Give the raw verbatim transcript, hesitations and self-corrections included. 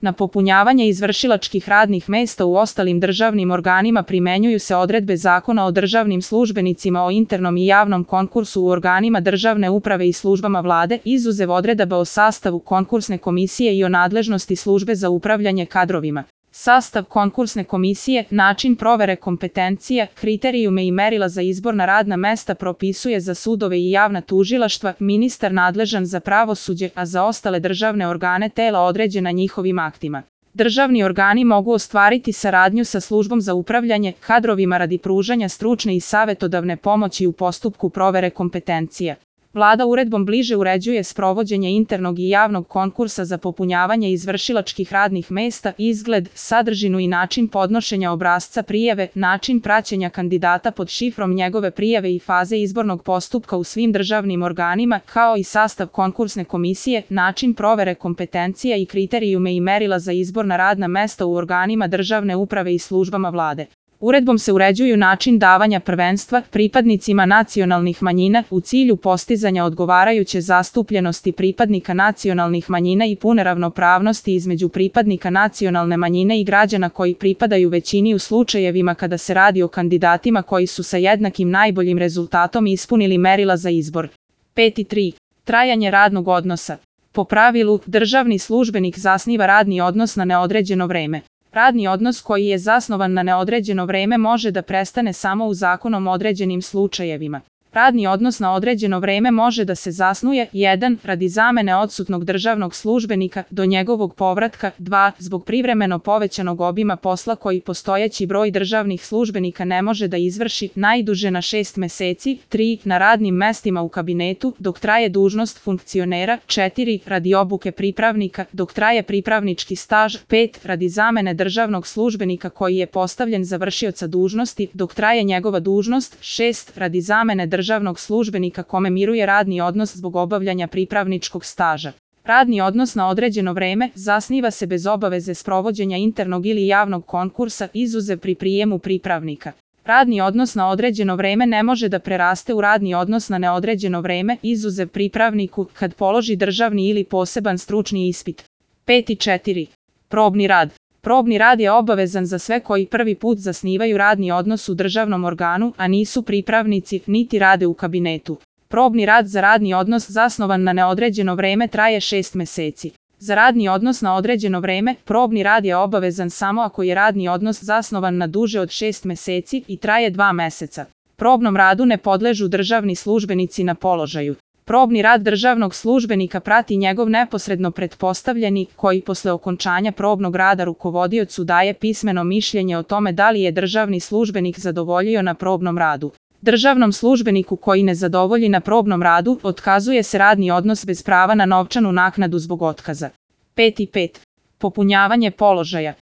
Na popunjavanje izvršilačkih radnih mesta u ostalim državnim organima primenjuju se odredbe Zakona o državnim službenicima o internom i javnom konkursu u organima državne uprave i službama vlade, izuzev odredaba o sastavu konkursne komisije i o nadležnosti službe za upravljanje kadrovima. Sastav konkursne komisije, način provere kompetencija, kriterijume i merila za izbor na radna mesta propisuje za sudove i javna tužilaštva ministar nadležan za pravosuđe, a za ostale državne organe tela određena njihovim aktima. Državni organi mogu ostvariti saradnju sa službom za upravljanje kadrovima radi pružanja stručne i savetodavne pomoći u postupku provere kompetencija. Vlada uredbom bliže uređuje sprovođenje internog i javnog konkursa za popunjavanje izvršilačkih radnih mesta, izgled, sadržinu i način podnošenja obrasca prijave, način praćenja kandidata pod šifrom njegove prijave i faze izbornog postupka u svim državnim organima, kao i sastav konkursne komisije, način provere kompetencija i kriterijume i merila za izbor na radna mesta u organima državne uprave i službama vlade. Uredbom se uređuju način davanja prvenstva pripadnicima nacionalnih manjina u cilju postizanja odgovarajuće zastupljenosti pripadnika nacionalnih manjina i pune ravnopravnosti između pripadnika nacionalne manjine i građana koji pripadaju većini u slučajevima kada se radi o kandidatima koji su sa jednakim najboljim rezultatom ispunili merila za izbor. pet tri. Trajanje radnog odnosa. Po pravilu, državni službenik zasniva radni odnos na neodređeno vreme. Radni odnos koji je zasnovan na neodređeno vreme može da prestane samo u zakonom određenim slučajevima. Radni odnos na određeno vreme može da se zasnuje jedan. Radi zamene odsutnog državnog službenika do njegovog povratka, dva. Zbog privremeno povećanog obima posla koji postojeći broj državnih službenika ne može da izvrši najduže na šest meseci, tri. Na radnim mestima u kabinetu dok traje dužnost funkcionera, četiri. Radi obuke pripravnika dok traje pripravnički staž, pet. Radi zamene državnog službenika koji je postavljen za vršioca dužnosti dok traje njegova dužnost, šest. Radi zamene državnog državnog službenika kome miruje radni odnos zbog obavljanja pripravničkog staža. Radni odnos na određeno vreme zasniva se bez obaveze sprovođenja internog ili javnog konkursa, izuzev pri prijemu pripravnika. Radni odnos na određeno vreme ne može da preraste u radni odnos na neodređeno vreme, izuzev pripravniku, kad položi državni ili poseban stručni ispit. pet četiri. Probni rad. Probni rad je obavezan za sve koji prvi put zasnivaju radni odnos u državnom organu, a nisu pripravnici, niti rade u kabinetu. Probni rad za radni odnos zasnovan na neodređeno vreme traje šest meseci. Za radni odnos na određeno vreme, probni rad je obavezan samo ako je radni odnos zasnovan na duže od šest meseci i traje dva meseca. Probnom radu ne podležu državni službenici na položaju. Probni rad državnog službenika prati njegov neposredno pretpostavljeni, koji posle okončanja probnog rada rukovodiocu daje pismeno mišljenje o tome da li je državni službenik zadovoljio na probnom radu. Državnom službeniku koji ne zadovolji na probnom radu, otkazuje se radni odnos bez prava na novčanu naknadu zbog otkaza. pet pet. Popunjavanje položaja.